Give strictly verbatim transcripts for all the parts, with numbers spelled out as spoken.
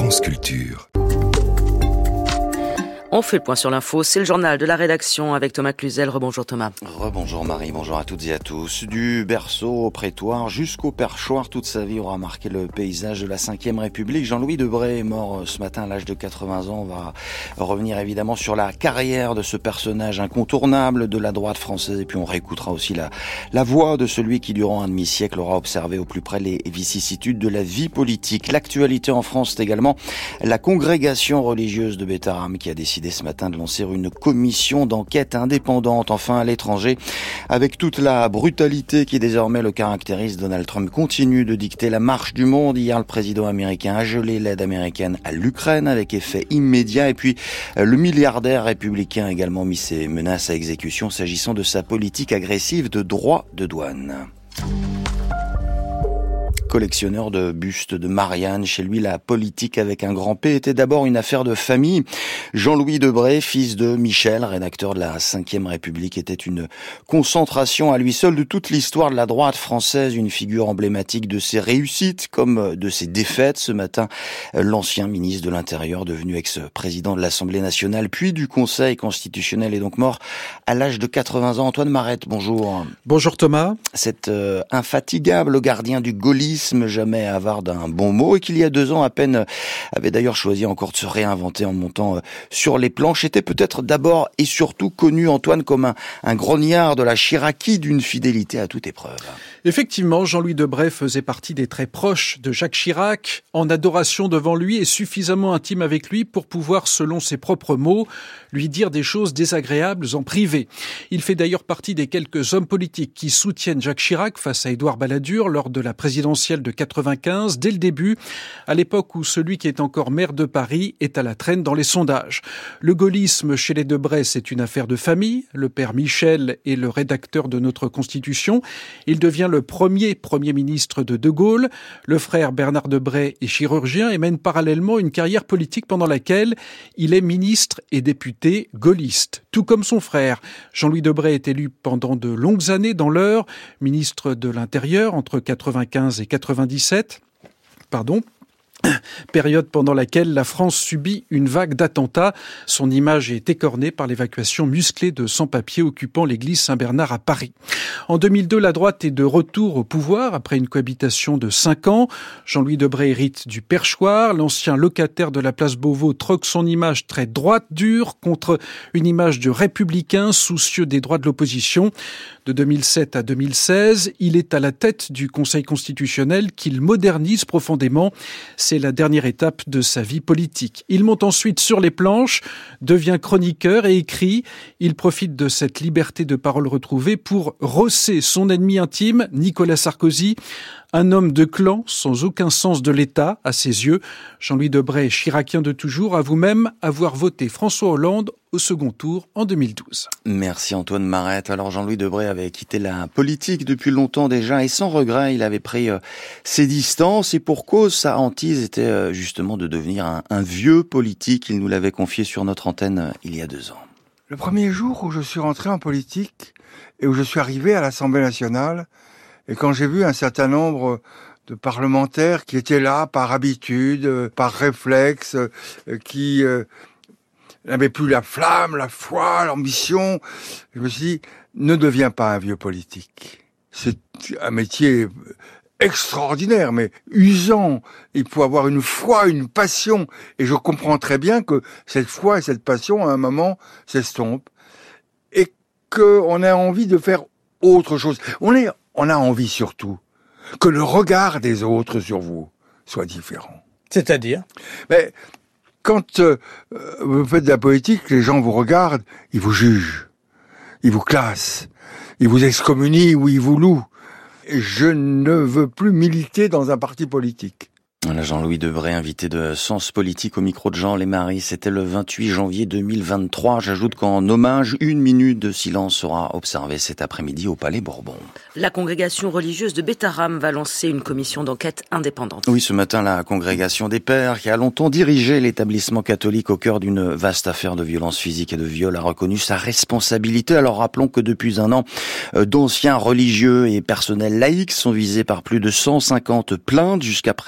France Culture. On fait le point sur l'info, c'est le journal de la rédaction avec Thomas Cluzel. Rebonjour Thomas. Rebonjour Marie, bonjour à toutes et à tous. Du berceau au prétoire jusqu'au perchoir, toute sa vie aura marqué le paysage de la cinquième République. Jean-Louis Debré est mort ce matin à l'âge de quatre-vingts ans. On va revenir évidemment sur la carrière de ce personnage incontournable de la droite française. Et puis on réécoutera aussi la, la voix de celui qui durant un demi-siècle aura observé au plus près les vicissitudes de la vie politique. L'actualité en France, c'est également la congrégation religieuse de Bétharram qui a décidé ce matin de lancer une commission d'enquête indépendante, enfin à l'étranger. Avec toute la brutalité qui désormais le caractérise, Donald Trump continue de dicter la marche du monde. Hier, le président américain a gelé l'aide américaine à l'Ukraine avec effet immédiat. Et puis, le milliardaire républicain a également mis ses menaces à exécution s'agissant de sa politique agressive de droits de douane. Collectionneur de bustes de Marianne, chez lui la politique avec un grand P était d'abord une affaire de famille. Jean-Louis Debré, fils de Michel, rédacteur de la cinquième République, était une concentration à lui seul de toute l'histoire de la droite française, une figure emblématique de ses réussites comme de ses défaites. Ce matin, l'ancien ministre de l'Intérieur, devenu ex-président de l'Assemblée nationale, puis du Conseil constitutionnel, est donc mort à l'âge de quatre-vingts ans. Antoine Marette, bonjour. Bonjour Thomas. Cet euh, infatigable gardien du gaullisme, jamais avare d'un bon mot, et qu'il y a deux ans à peine avait d'ailleurs choisi encore de se réinventer en montant sur les planches, était peut-être d'abord et surtout connu, Antoine, comme un, un grognard de la Chiraquie, d'une fidélité à toute épreuve. Effectivement, Jean-Louis Debré faisait partie des très proches de Jacques Chirac, en adoration devant lui et suffisamment intime avec lui pour pouvoir, selon ses propres mots, lui dire des choses désagréables en privé. Il fait d'ailleurs partie des quelques hommes politiques qui soutiennent Jacques Chirac face à Édouard Balladur lors de la présidentielle de quatre-vingt-quinze, dès le début, à l'époque où celui qui est encore maire de Paris est à la traîne dans les sondages. Le gaullisme chez les Debré, c'est une affaire de famille. Le père Michel est le rédacteur de notre Constitution. Il devient le premier Premier ministre de De Gaulle. Le frère Bernard Debré est chirurgien et mène parallèlement une carrière politique pendant laquelle il est ministre et député gaulliste. Tout comme son frère, Jean-Louis Debré est élu pendant de longues années dans l'Eure, ministre de l'Intérieur entre quatre-vingt-quinze et quatre-vingt-dix-sept. Pardon. Période pendant laquelle la France subit une vague d'attentats. Son image est écornée par l'évacuation musclée de sans-papiers occupant l'église Saint-Bernard à Paris. En deux mille deux, la droite est de retour au pouvoir après une cohabitation de cinq ans. Jean-Louis Debré hérite du perchoir. L'ancien locataire de la place Beauvau troque son image très droite dure contre une image de républicain soucieux des droits de l'opposition. De deux mille sept à deux mille seize, il est à la tête du Conseil constitutionnel qu'il modernise profondément. C'est la dernière étape de sa vie politique. Il monte ensuite sur les planches, devient chroniqueur et écrit. Il profite de cette liberté de parole retrouvée pour rosser son ennemi intime, Nicolas Sarkozy, un homme de clan sans aucun sens de l'État à ses yeux. Jean-Louis Debré, chiracien de toujours, avoue même avoir voté François Hollande au second tour en deux mille douze. Merci Antoine Marette. Alors Jean-Louis Debré avait quitté la politique depuis longtemps déjà et sans regret, il avait pris euh, ses distances et pour cause, sa hantise était euh, justement de devenir un, un vieux politique. Il nous l'avait confié sur notre antenne euh, il y a deux ans. Le premier jour où je suis rentré en politique et où je suis arrivé à l'Assemblée nationale, et quand j'ai vu un certain nombre de parlementaires qui étaient là par habitude, par réflexe, qui euh, n'avaient plus la flamme, la foi, l'ambition, je me suis dit, ne deviens pas un vieux politique. C'est un métier extraordinaire, mais usant. Il faut avoir une foi, une passion. Et je comprends très bien que cette foi et cette passion, à un moment, s'estompent. Et qu'on a envie de faire autre chose. On est On a envie surtout que le regard des autres sur vous soit différent. C'est-à-dire ? Mais quand euh, vous faites de la politique, les gens vous regardent, ils vous jugent, ils vous classent, ils vous excommunient ou ils vous louent. Je ne veux plus militer dans un parti politique. Voilà Jean-Louis Debré, invité de Sens Politique au micro de Jean Lémarie. C'était le vingt-huit janvier deux mille vingt-trois. J'ajoute qu'en hommage, une minute de silence sera observée cet après-midi au Palais Bourbon. La congrégation religieuse de Bétharram va lancer une commission d'enquête indépendante. Oui, ce matin, la congrégation des Pères, qui a longtemps dirigé l'établissement catholique au cœur d'une vaste affaire de violence physique et de viol, a reconnu sa responsabilité. Alors rappelons que depuis un an, d'anciens religieux et personnels laïcs sont visés par plus de cent cinquante plaintes. Jusqu'à présent, la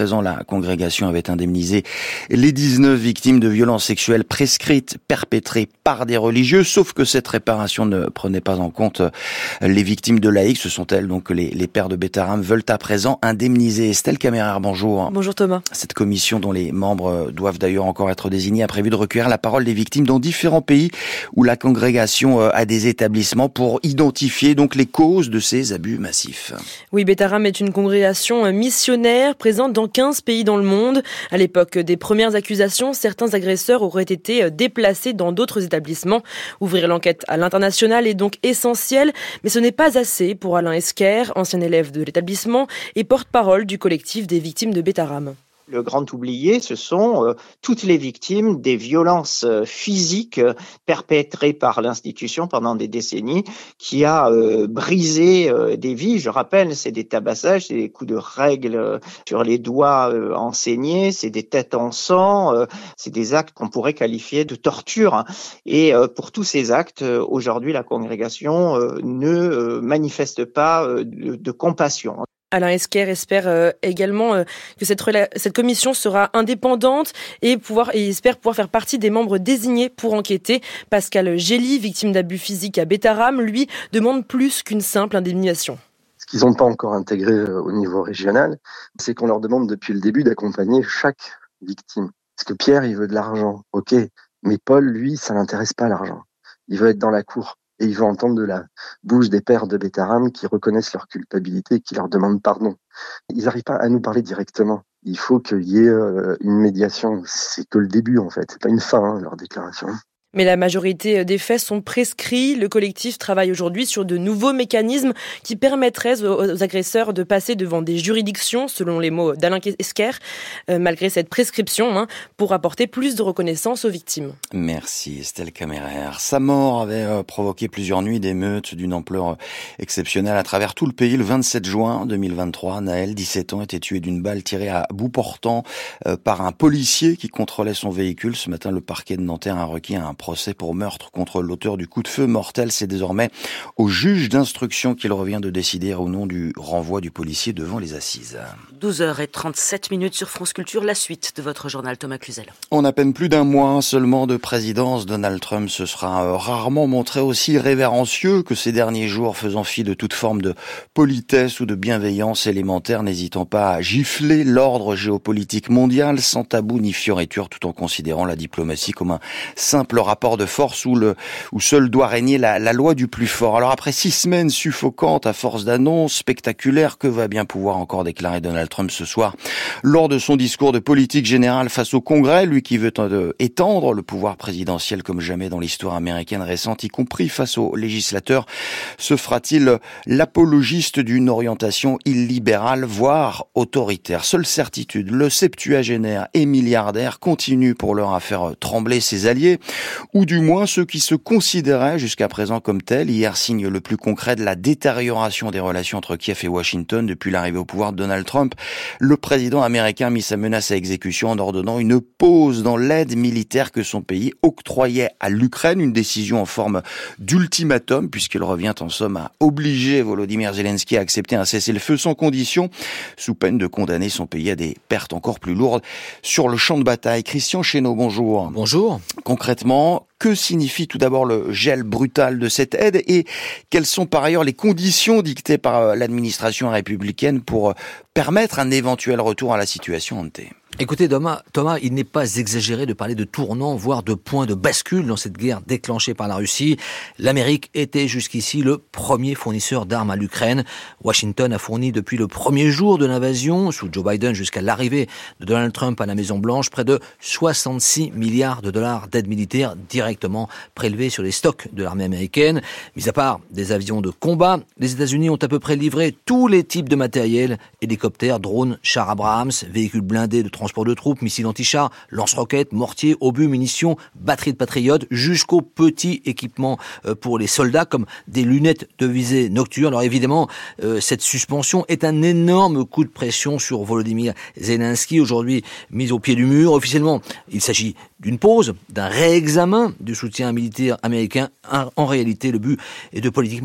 congrégation avait indemnisé les dix-neuf victimes de violences sexuelles prescrites perpétrées par des religieux, sauf que cette réparation ne prenait pas en compte les victimes de laïcs. Ce sont elles donc que les, les pères de Betaram veulent à présent indemniser. Estelle Caméraire, bonjour. Bonjour Thomas. Cette commission, dont les membres doivent d'ailleurs encore être désignés, a prévu de recueillir la parole des victimes dans différents pays où la congrégation a des établissements pour identifier donc les causes de ces abus massifs. Oui, Betaram est une congrégation missionnaire présente dans quinze pays dans le monde. À l'époque des premières accusations, certains agresseurs auraient été déplacés dans d'autres établissements. Ouvrir l'enquête à l'international est donc essentiel, mais ce n'est pas assez pour Alain Esquer, ancien élève de l'établissement et porte-parole du collectif des victimes de Betaram. Le grand oublié, ce sont euh, toutes les victimes des violences euh, physiques euh, perpétrées par l'institution pendant des décennies, qui a euh, brisé euh, des vies. Je rappelle, c'est des tabassages, c'est des coups de règle euh, sur les doigts euh, enseignés, c'est des têtes en sang, euh, c'est des actes qu'on pourrait qualifier de torture. Et euh, pour tous ces actes, euh, aujourd'hui, la congrégation euh, ne euh, manifeste pas euh, de, de compassion. Alain Esquer espère euh, également euh, que cette, rela- cette commission sera indépendante et, pouvoir, et espère pouvoir faire partie des membres désignés pour enquêter. Pascal Gély, victime d'abus physiques à Betaram, lui demande plus qu'une simple indemnisation. Ce qu'ils n'ont pas encore intégré euh, au niveau régional, c'est qu'on leur demande depuis le début d'accompagner chaque victime. Parce que Pierre, il veut de l'argent, ok, mais Paul, lui, ça l'intéresse pas l'argent. Il veut être dans la cour. Et il veut entendre de la bouche des pères de Betaram qui reconnaissent leur culpabilité et qui leur demandent pardon. Ils n'arrivent pas à nous parler directement. Il faut qu'il y ait euh, une médiation. C'est que le début, en fait. C'est pas une fin, hein, leur déclaration. Mais la majorité des faits sont prescrits. Le collectif travaille aujourd'hui sur de nouveaux mécanismes qui permettraient aux agresseurs de passer devant des juridictions, selon les mots d'Alain Esquer, euh, malgré cette prescription, hein, pour apporter plus de reconnaissance aux victimes. Merci Estelle Caméraire. Sa mort avait euh, provoqué plusieurs nuits d'émeutes d'une ampleur euh, exceptionnelle à travers tout le pays. Le vingt-sept juin deux mille vingt-trois, Naël, dix-sept ans, était tué d'une balle tirée à bout portant euh, par un policier qui contrôlait son véhicule. Ce matin, le parquet de Nanterre a requis un procès pour meurtre contre l'auteur du coup de feu mortel. C'est désormais au juge d'instruction qu'il revient de décider au nom du renvoi du policier devant les assises. douze heures trente-sept minutes sur France Culture, la suite de votre journal Thomas Cluzel. En à peine plus d'un mois seulement de présidence, Donald Trump se sera rarement montré aussi révérencieux que ces derniers jours, faisant fi de toute forme de politesse ou de bienveillance élémentaire, n'hésitant pas à gifler l'ordre géopolitique mondial sans tabou ni fioriture, tout en considérant la diplomatie comme un simple rapport de force où, le, où seul doit régner la, la loi du plus fort. Alors après six semaines suffocantes à force d'annonces spectaculaires, que va bien pouvoir encore déclarer Donald Trump ce soir lors de son discours de politique générale face au Congrès, lui qui veut étendre le pouvoir présidentiel comme jamais dans l'histoire américaine récente, y compris face aux législateurs? Se fera-t-il l'apologiste d'une orientation illibérale, voire autoritaire? Seule certitude, le septuagénaire et milliardaire continue pour l'heure à faire trembler ses alliés, ou du moins ceux qui se considéraient jusqu'à présent comme tels. Hier, signe le plus concret de la détérioration des relations entre Kiev et Washington depuis l'arrivée au pouvoir de Donald Trump. Le président américain a mis sa menace à exécution en ordonnant une pause dans l'aide militaire que son pays octroyait à l'Ukraine, une décision en forme d'ultimatum puisqu'il revient en somme à obliger Volodymyr Zelensky à accepter un cessez-le-feu sans condition, sous peine de condamner son pays à des pertes encore plus lourdes sur le champ de bataille. Christian Chesneau, bonjour. Bonjour. Concrètement, que signifie tout d'abord le gel brutal de cette aide et quelles sont par ailleurs les conditions dictées par l'administration républicaine pour permettre un éventuel retour à la situation ante? Écoutez Thomas, Thomas, il n'est pas exagéré de parler de tournant, voire de point de bascule dans cette guerre déclenchée par la Russie. L'Amérique était jusqu'ici le premier fournisseur d'armes à l'Ukraine. Washington a fourni depuis le premier jour de l'invasion, sous Joe Biden jusqu'à l'arrivée de Donald Trump à la Maison-Blanche, près de soixante-six milliards de dollars d'aide militaire directement prélevés sur les stocks de l'armée américaine. Mis à part des avions de combat, les États-Unis ont à peu près livré tous les types de matériel, hélicoptères, drones, chars Abrams, véhicules blindés de transport de troupes, missiles anti-chars, lance-roquettes, mortiers, obus, munitions, batteries de patriotes, jusqu'aux petits équipements pour les soldats comme des lunettes de visée nocturne. Alors évidemment, euh, cette suspension est un énorme coup de pression sur Volodymyr Zelensky, aujourd'hui mis au pied du mur. Officiellement, il s'agit d'une pause, d'un réexamen du soutien militaire américain. En réalité, le but est de politiquement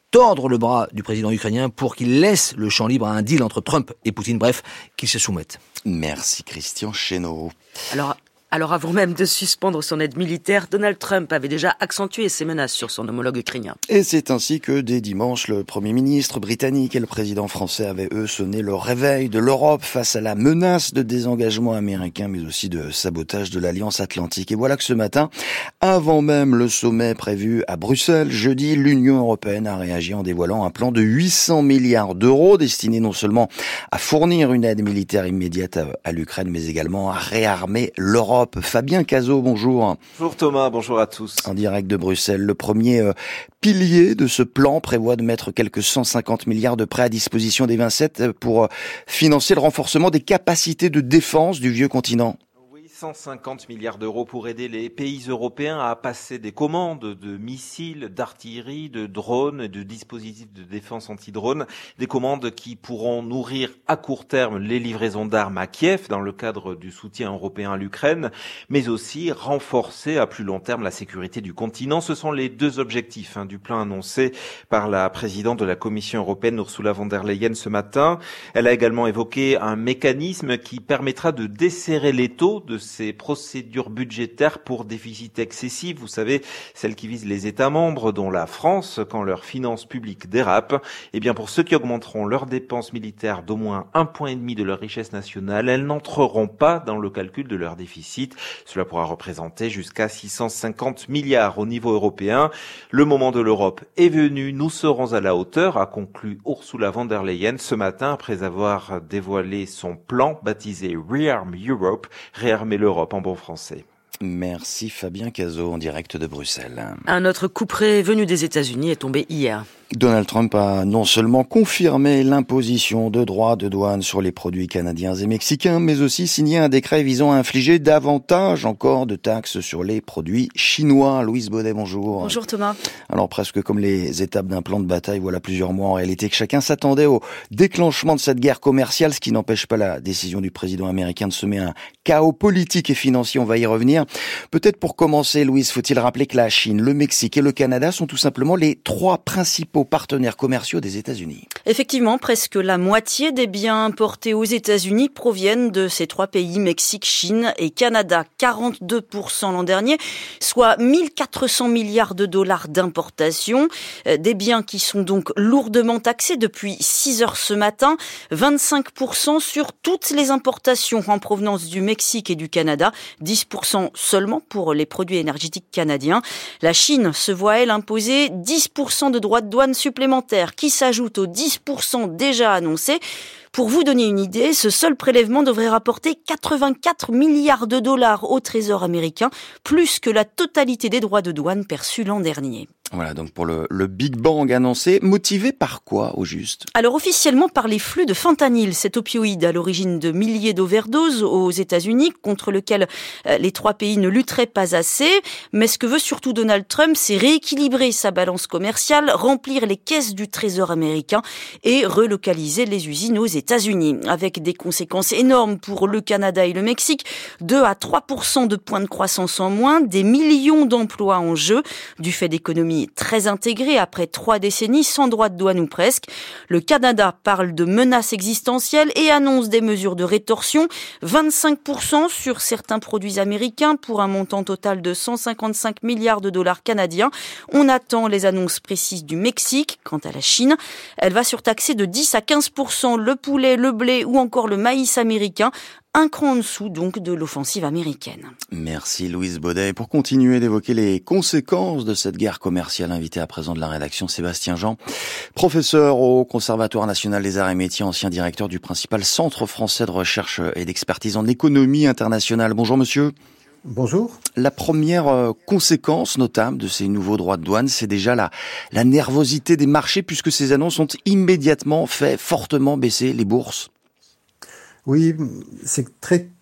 tordre le bras du président ukrainien pour qu'il laisse le champ libre à un deal entre Trump et Poutine, bref, qu'il se soumette. Merci Christian Chesneau. Alors, Alors avant même de suspendre son aide militaire, Donald Trump avait déjà accentué ses menaces sur son homologue ukrainien. Et c'est ainsi que dès dimanche, le Premier ministre britannique et le président français avaient eux sonné le réveil de l'Europe face à la menace de désengagement américain, mais aussi de sabotage de l'Alliance Atlantique. Et voilà que ce matin, avant même le sommet prévu à Bruxelles, jeudi, l'Union européenne a réagi en dévoilant un plan de huit cents milliards d'euros destiné non seulement à fournir une aide militaire immédiate à, à l'Ukraine, mais également à réarmer l'Europe. Fabien Cazot, bonjour. Bonjour Thomas, bonjour à tous. En direct de Bruxelles, le premier euh, pilier de ce plan prévoit de mettre quelques cent cinquante milliards de prêts à disposition des vingt-sept pour euh, financer le renforcement des capacités de défense du vieux continent. cent cinquante milliards d'euros pour aider les pays européens à passer des commandes de missiles, d'artillerie, de drones et de dispositifs de défense anti-drones. Des commandes qui pourront nourrir à court terme les livraisons d'armes à Kiev dans le cadre du soutien européen à l'Ukraine, mais aussi renforcer à plus long terme la sécurité du continent. Ce sont les deux objectifs hein, du plan annoncé par la présidente de la Commission européenne, Ursula von der Leyen, ce matin. Elle a également évoqué un mécanisme qui permettra de desserrer l'étau de ces procédures budgétaires pour déficit excessif, vous savez, celles qui visent les États membres, dont la France, quand leurs finances publiques dérapent. Eh bien, pour ceux qui augmenteront leurs dépenses militaires d'au moins un point et demi de leur richesse nationale, elles n'entreront pas dans le calcul de leur déficit. Cela pourra représenter jusqu'à six cent cinquante milliards au niveau européen. Le moment de l'Europe est venu, nous serons à la hauteur, a conclu Ursula von der Leyen ce matin après avoir dévoilé son plan baptisé Rearm Europe, réarmer l'Europe en bon français. Merci Fabien Cazot en direct de Bruxelles. Un autre couperet venu des États-Unis est tombé hier. Donald Trump a non seulement confirmé l'imposition de droits de douane sur les produits canadiens et mexicains, mais aussi signé un décret visant à infliger davantage encore de taxes sur les produits chinois. Louise Baudet, bonjour. Bonjour Thomas. Alors presque comme les étapes d'un plan de bataille, voilà plusieurs mois en réalité que chacun s'attendait au déclenchement de cette guerre commerciale, ce qui n'empêche pas la décision du président américain de semer un chaos politique et financier, on va y revenir. Peut-être pour commencer, Louise, faut-il rappeler que la Chine, le Mexique et le Canada sont tout simplement les trois principaux partenaires commerciaux des États-Unis. Effectivement, presque la moitié des biens importés aux États-Unis proviennent de ces trois pays, Mexique, Chine et Canada. quarante-deux pour cent l'an dernier, soit mille quatre cents milliards de dollars d'importation. Des biens qui sont donc lourdement taxés depuis six heures ce matin. vingt-cinq pour cent sur toutes les importations en provenance du Mexique et du Canada. dix pour cent seulement pour les produits énergétiques canadiens. La Chine se voit, elle, imposer dix pour cent de droits de douane supplémentaires qui s'ajoutent aux dix pour cent déjà annoncés. Pour vous donner une idée, ce seul prélèvement devrait rapporter quatre-vingt-quatre milliards de dollars au Trésor américain, plus que la totalité des droits de douane perçus l'an dernier. Voilà, donc pour le, le Big Bang annoncé, motivé par quoi au juste ? Alors officiellement par les flux de fentanyl, cet opioïde à l'origine de milliers d'overdoses aux États-Unis, contre lequel les trois pays ne lutteraient pas assez. Mais ce que veut surtout Donald Trump, c'est rééquilibrer sa balance commerciale, remplir les caisses du Trésor américain et relocaliser les usines aux États-Unis, avec des conséquences énormes pour le Canada et le Mexique, deux à trois pour cent de points de croissance en moins, des millions d'emplois en jeu, du fait d'économies très intégrée après trois décennies sans droit de douane ou presque. Le Canada parle de menaces existentielles et annonce des mesures de rétorsion, vingt-cinq pour cent sur certains produits américains pour un montant total de cent cinquante-cinq milliards de dollars canadiens. On attend les annonces précises du Mexique. Quant à la Chine, elle va surtaxer de dix à quinze pour cent le poulet, le blé ou encore le maïs américain. Un cran en dessous donc de l'offensive américaine. Merci Louise Baudet. Pour continuer d'évoquer les conséquences de cette guerre commerciale, invité à présent de la rédaction Sébastien Jean, professeur au Conservatoire national des arts et métiers, ancien directeur du principal centre français de recherche et d'expertise en économie internationale. Bonjour monsieur. Bonjour. La première conséquence notable de ces nouveaux droits de douane, c'est déjà la, la nervosité des marchés puisque ces annonces ont immédiatement fait fortement baisser les bourses. Oui, c'est très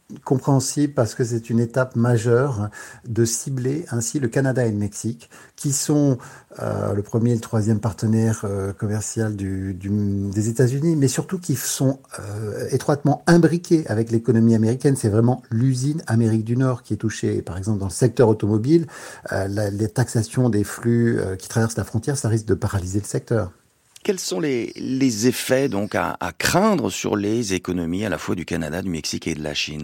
compréhensible parce que c'est une étape majeure de cibler ainsi le Canada et le Mexique, qui sont euh, le premier et le troisième partenaire euh, commercial du, du, des États-Unis, mais surtout qui sont euh, étroitement imbriqués avec l'économie américaine. C'est vraiment l'usine Amérique du Nord qui est touchée. Par exemple, dans le secteur automobile, euh, la, les taxations des flux euh, qui traversent la frontière, ça risque de paralyser le secteur. Quels sont les, les effets donc à, à craindre sur les économies à la fois du Canada, du Mexique et de la Chine ?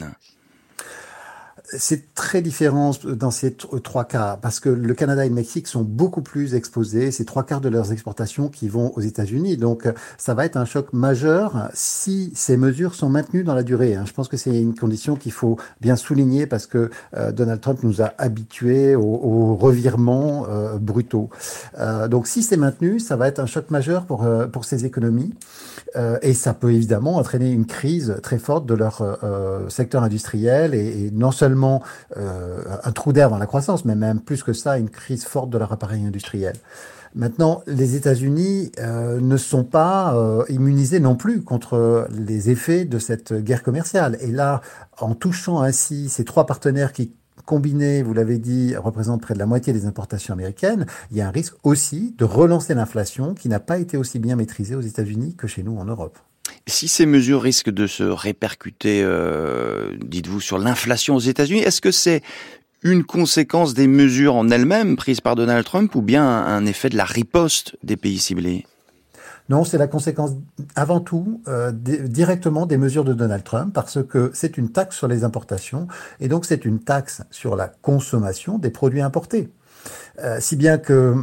C'est très différent dans ces trois cas, parce que le Canada et le Mexique sont beaucoup plus exposés. C'est trois quarts de leurs exportations qui vont aux États-Unis. Donc, ça va être un choc majeur si ces mesures sont maintenues dans la durée. Je pense que c'est une condition qu'il faut bien souligner, parce que euh, Donald Trump nous a habitués aux, aux revirements euh, brutaux. Euh, donc, si c'est maintenu, ça va être un choc majeur pour euh, pour ces économies. Euh, et ça peut évidemment entraîner une crise très forte de leur euh, secteur industriel, et, et non seulement Euh, un trou d'air dans la croissance, mais même plus que ça, une crise forte de leur appareil industriel. Maintenant, les États-Unis euh, ne sont pas euh, immunisés non plus contre les effets de cette guerre commerciale. Et là, en touchant ainsi ces trois partenaires qui, combinés, vous l'avez dit, représentent près de la moitié des importations américaines, il y a un risque aussi de relancer l'inflation qui n'a pas été aussi bien maîtrisée aux États-Unis que chez nous en Europe. Si ces mesures risquent de se répercuter, euh, dites-vous, sur l'inflation aux États-Unis, est-ce que c'est une conséquence des mesures en elles-mêmes prises par Donald Trump ou bien un effet de la riposte des pays ciblés ? Non, c'est la conséquence avant tout euh, d- directement des mesures de Donald Trump, parce que c'est une taxe sur les importations et donc c'est une taxe sur la consommation des produits importés. Euh, si bien que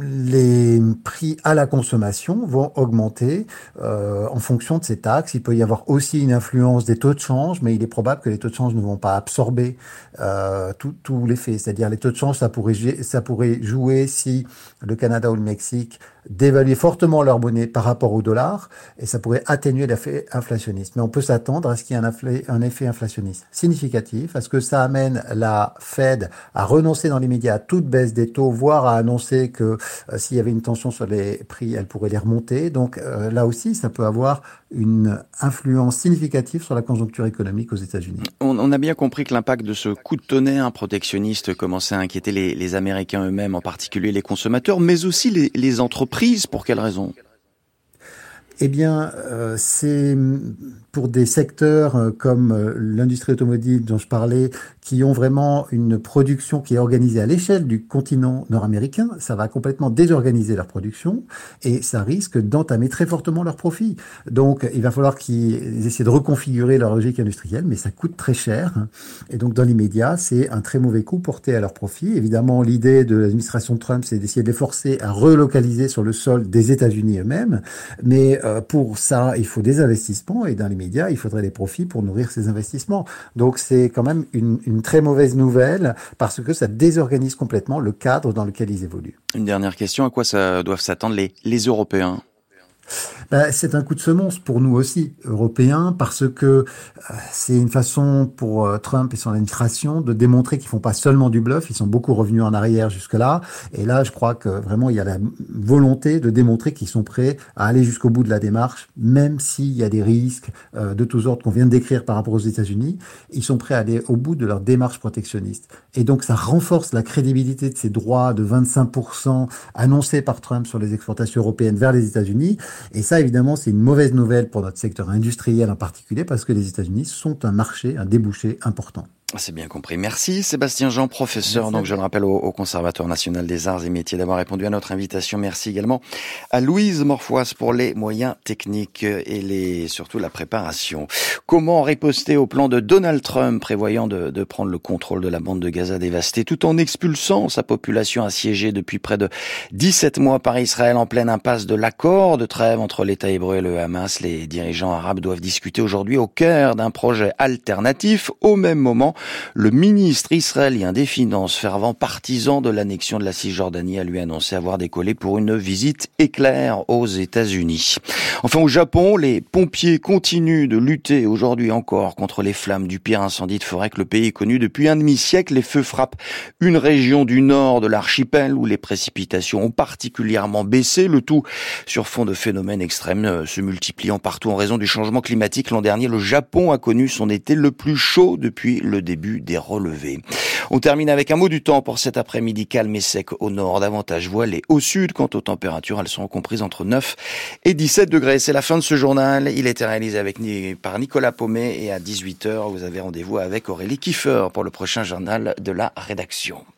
les prix à la consommation vont augmenter euh, en fonction de ces taxes. Il peut y avoir aussi une influence des taux de change, mais il est probable que les taux de change ne vont pas absorber euh, tout, tout l'effet. C'est-à-dire les taux de change, ça pourrait, ça pourrait jouer si le Canada ou le Mexique dévaluaient fortement leur monnaie par rapport au dollar, et ça pourrait atténuer l'effet inflationniste. Mais on peut s'attendre à ce qu'il y ait un, infl- un effet inflationniste significatif, à ce que ça amène la Fed à renoncer dans l'immédiat à toute baisse des taux, voire à annoncer que euh, s'il y avait une tension sur les prix, elle pourrait les remonter. Donc euh, là aussi, ça peut avoir une influence significative sur la conjoncture économique aux États-Unis. On, on a bien compris que l'impact de ce coup de tonnerre protectionniste commençait à inquiéter les, les Américains eux-mêmes, en particulier les consommateurs, mais aussi les, les entreprises. Pour quelles raisons ? Eh bien, euh, c'est pour des secteurs euh, comme euh, l'industrie automobile dont je parlais, qui ont vraiment une production qui est organisée à l'échelle du continent nord-américain, ça va complètement désorganiser leur production et ça risque d'entamer très fortement leurs profits. Donc, il va falloir qu'ils essaient de reconfigurer leur logique industrielle, mais ça coûte très cher. Et donc, dans l'immédiat, c'est un très mauvais coup porté à leurs profits. Évidemment, l'idée de l'administration Trump, c'est d'essayer de les forcer à relocaliser sur le sol des États-Unis eux-mêmes, mais euh, pour ça, il faut des investissements et dans l'immédiat, il faudrait des profits pour nourrir ces investissements. Donc, c'est quand même une, une très mauvaise nouvelle parce que ça désorganise complètement le cadre dans lequel ils évoluent. Une dernière question, à quoi ça doivent s'attendre les, les Européens ? Ben, c'est un coup de semonce pour nous aussi, Européens, parce que euh, c'est une façon pour euh, Trump et son administration de démontrer qu'ils font pas seulement du bluff, ils sont beaucoup revenus en arrière jusque-là. Et là, je crois que vraiment, il y a la volonté de démontrer qu'ils sont prêts à aller jusqu'au bout de la démarche, même s'il y a des risques euh, de tous ordres qu'on vient de décrire par rapport aux États-Unis. Ils sont prêts à aller au bout de leur démarche protectionniste. Et donc, ça renforce la crédibilité de ces droits de vingt-cinq pour cent annoncés par Trump sur les exportations européennes vers les États-Unis. Et ça, évidemment, c'est une mauvaise nouvelle pour notre secteur industriel en particulier, parce que les États-Unis sont un marché, un débouché important. C'est bien compris. Merci Sébastien Jean, professeur, Merci. donc je le rappelle au, au Conservatoire national des arts et métiers d'avoir répondu à notre invitation. Merci également à Louise Morfoise pour les moyens techniques et les surtout la préparation. Comment riposter au plan de Donald Trump prévoyant de, de prendre le contrôle de la bande de Gaza dévastée tout en expulsant sa population assiégée depuis près de dix-sept mois par Israël en pleine impasse de l'accord de trêve entre l'État hébreu et le Hamas? Les dirigeants arabes doivent discuter aujourd'hui au cœur d'un projet alternatif. Au même moment, Le ministre israélien des Finances, fervent partisan de l'annexion de la Cisjordanie, a lui annoncé avoir décollé pour une visite éclair aux États-Unis. Enfin, au Japon, les pompiers continuent de lutter aujourd'hui encore contre les flammes du pire incendie de forêt que le pays ait connu depuis un demi-siècle. Les feux frappent une région du nord de l'archipel où les précipitations ont particulièrement baissé, le tout sur fond de phénomènes extrêmes se multipliant partout en raison du changement climatique. L'an dernier, le Japon a connu son été le plus chaud depuis le début des relevés. On termine avec un mot du temps pour cet après-midi calme et sec au nord, davantage voilé au sud. Quant aux températures, elles seront comprises entre neuf et dix-sept degrés. C'est la fin de ce journal. Il a été réalisé avec, par Nicolas Paumet et à dix-huit heures, vous avez rendez-vous avec Aurélie Kiefer pour le prochain journal de la rédaction.